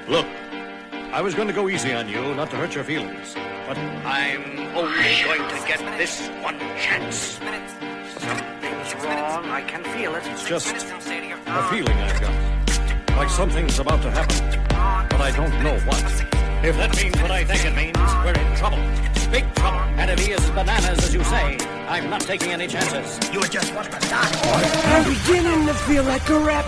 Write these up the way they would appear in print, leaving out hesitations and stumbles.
Look, I was going to go easy on you, not to hurt your feelings. But I'm only going to get this one chance. Something's wrong. I can feel it. It's just a feeling I've got. Like something's about to happen. But I don't know what. If that means what I think it means, we're in trouble. Big trouble. And if he is bananas, as you say, I'm not taking any chances. You just want to die. I'm beginning to feel like a rap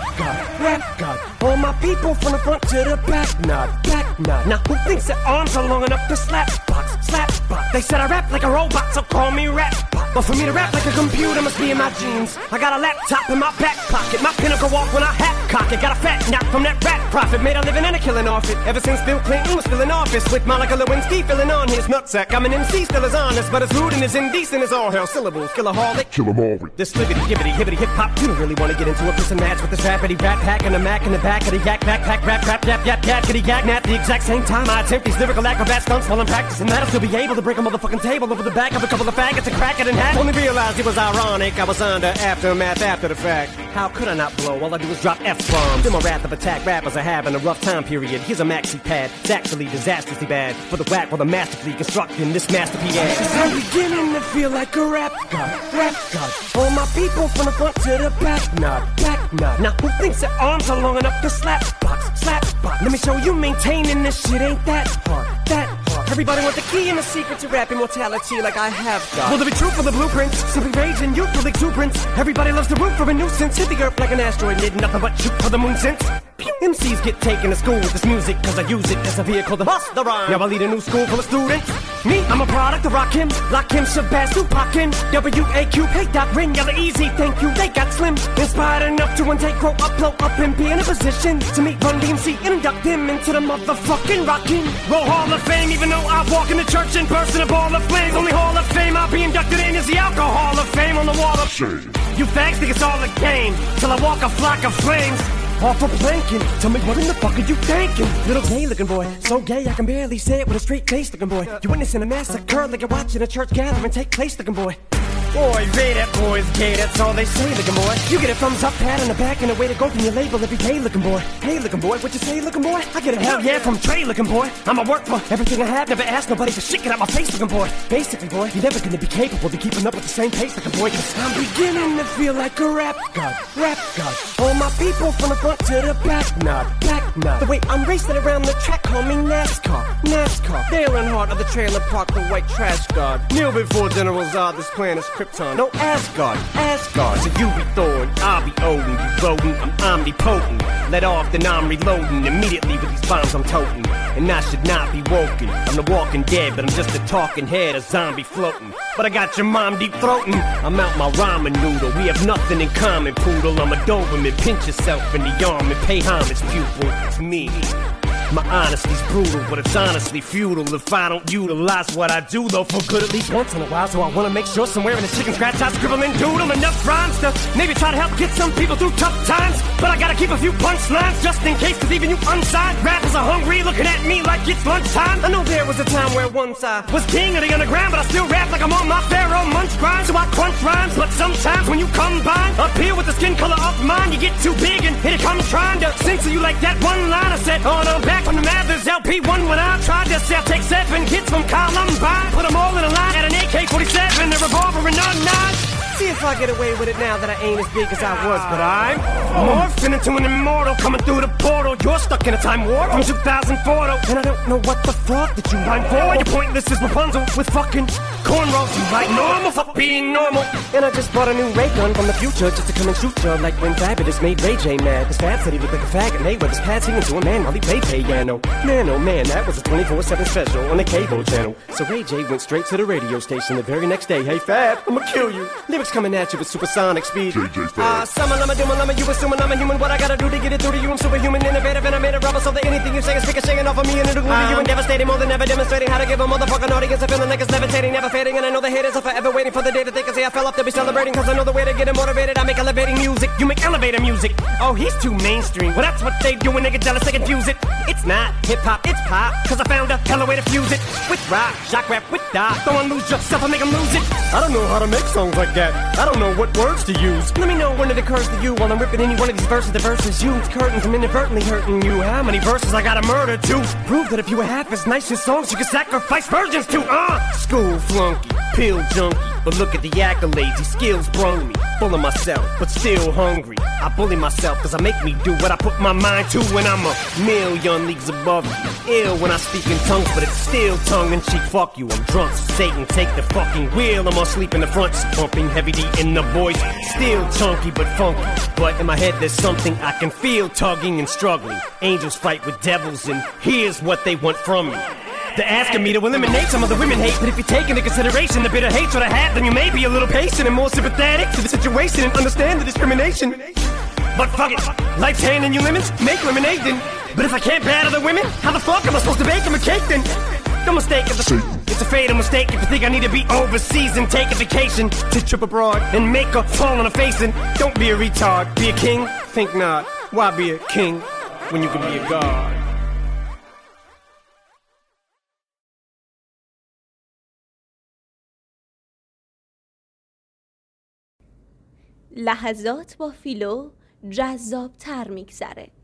god. All my people from the front to the back nod. Now who thinks their arms are long enough to slap box? They said I rap like a robot, so call me rap bot. But for me to rap like a computer must be in my genes. I got a laptop in my back pocket, my pinnacle walk when I hat cock it. Got a fat knock from that rat profit, made a living and a killing off it. Ever since Bill Clinton was still in office, with Monica Lewinsky filling on his nutsack. I'm an MC, still as honest, but as rude and as indecent as all hell. Syllables, killaholic, kill 'em all. This libbity, gibbity, hibbity, hip hop. You don't really want to get into a piss and match with this rappity rap pack and a Mac in the back of the yak backpack rap yap yackity yak nap. The exact same time I attempt these lyrical acrobat stunts while I'm practicing that, I'll still be able to break a motherfucking table over the back of a couple of faggots and crack it in half. Only realized it was ironic, I was under aftermath after the fact. How could I not blow? All I do is drop F-bombs. In my wrath of attack, rappers are having a rough time period. Here's a maxi pad, it's actually disastrously bad for the whack while the masterfully constructing this masterpiece. I'm beginning to feel like a rap god. All my people from the front to the back nod. Now who thinks their arms are long enough to slap box? Let me show you maintaining this shit ain't that hard. Everybody want the key and the secret to rap immortality like I have got. Will there be truth for the blueprints? Simply rage and youthful exuberance. Everybody loves to root for a nuisance. Hit the earth like an asteroid, did nothing but shoot for the moon since. MCs get taken to school with this music, cause I use it as a vehicle to bust the rhyme. Now I lead a new school full of students. Me, I'm a product of Rakim, Lakim, Shabazz, Tupac, W-A-Q, hey, Doc, Ring, Yella, Easy, thank you, they got slim. Inspired enough to one day grow up, blow up, and be in a position to meet Run DMC and induct them into the motherfucking Rockin' Roll Hall of Fame. Even though I walk in the church and burst in a ball of flames, only Hall of Fame I'll be inducted in is the Alcohol of Fame on the wall of shame. You fags think it's all a game, till I walk a flock of flames. Off a planking, tell me what in the fuck are you thinking? Little gay looking boy, so gay I can barely say it with a straight face looking boy. You witnessing a massacre like you're watching a church gathering take place looking boy. Boy, Ray, that boy's gay, that's all they say, looking boy. You get a thumbs up, pat on the back, and a way to go from your label every day, looking boy. Hey, looking boy, what you say, looking boy? I get a hell yeah from Trey, looking boy. I'ma work for everything I have, never ask nobody for shit, get out my face, looking boy. Basically, boy, you're never gonna be capable of keeping up with the same pace, looking boy, cause I'm beginning to feel like a rap god. All my people from the front to the back nod. The way I'm racing around the track, call me NASCAR. Dale Earnhardt of the trailer park, the white trash god. Kneel before General Zod, this planet's Krypton. No Asgard. So you be Thor and I'll be Odin. You rodent, I'm omnipotent. Let off, then I'm reloading. Immediately with these bombs I'm toting. And I should not be woken. I'm the walking dead, but I'm just a talking head, a zombie floating. But I got your mom deep throating. I'm out my ramen noodle. We have nothing in common, poodle. I'm a Doberman. Pinch yourself in the arm and pay homage, pupil. It's me. My honesty's brutal, but it's honestly futile if I don't utilize what I do, though, for good at least once in a while. So I wanna make sure somewhere in the chicken scratch I scribble and doodle enough rhymes to maybe try to help get some people through tough times. But I gotta keep a few punchlines just in case, cause even you unsigned rappers are hungry, looking at me like it's lunchtime. I know there was a time where once I was king of the underground, but I still rap like I'm on my Pharaoh Munch grind. So I crunch rhymes, but sometimes when you combine up here with the skin color of mine, you get too big and here it comes trying to censor you like that one line I said on back from the Mathers LP1 when I tried to sell. Take 7 hits from Columbine, put them all in a line at an AK-47, a revolver and a 9. See if I get away with it now that I ain't as big as I was, but I'm morphing into an immortal coming through the portal. You're stuck in a time warp from 2004, though, and I don't know what the fuck that you rhyme for. You're pointless as Rapunzel with fucking cornrows. You like normal for being normal. And I just bought a new ray gun from the future just to come and shoot you like when Fabulous made Ray J mad. His fat said he looked like a faggot, and Mayweather's pad singing to a man while he played piano. Man, oh man, that was a 24/7 special on the cable channel. So Ray J went straight to the radio station the very next day. Hey Fab, I'ma kill you. Lyrics coming at you with supersonic speed. Summer, lama, doom, lama, you assuming I'm a human. What I gotta do to get it through to you? I'm superhuman, innovative, and I made a rubber so that anything you say is ricocheting off of me and it'll glue to you and devastating more than ever, demonstrating how to give a motherfucking audience a feeling like it's levitating, never fading. And I know the haters are forever waiting for the day that they can say I fell off. They'll be celebrating, cause I know the way to get them motivated. I make elevating music, you make elevator music. Oh, he's too mainstream. Well, that's what they do when they get jealous, they confuse it. It's not hip-hop, it's pop, cause I found a hella way to fuse it. With rock, shock rap, with die. Don't wanna lose yourself, I make them lose it. I don't know how to make songs like that. I don't know what words to use. Let me know when it occurs to you while I'm ripping any one of these verses. The verses use curtains, I'm inadvertently hurting you. How many verses I gotta murder to prove that if you were half as nice as songs you could sacrifice virgins to? School flunky, pill junkie, but look at the accolades, these skills brung me. Full of myself, but still hungry. I bully myself cause I make me do what I put my mind to when I'm a million leagues above you. Ill when I speak in tongues, but it's still tongue-in-cheek. Fuck you, I'm drunk, so Satan take the fucking wheel. I'm asleep in the front, pumping heavy D in the voice. Still chunky but funky, but in my head there's something I can feel tugging and struggling. Angels fight with devils and here's what they want from me. They're asking me to eliminate some of the women hate, but if you take into consideration the bitter hatred I have, then you may be a little patient and more sympathetic to the situation and understand the discrimination. But fuck it, life's handing you lemons, make lemonade then. But if I can't battle the women, how the fuck am I supposed to bake them a cake then? Don't mistake it, it's a fatal mistake if you think I need to be overseas and take a vacation to trip abroad and make a fall on a face. And don't be a retard, be a king, think not. Why be a king when you can be a god? لحظات با فیلو جذاب تر میگذره.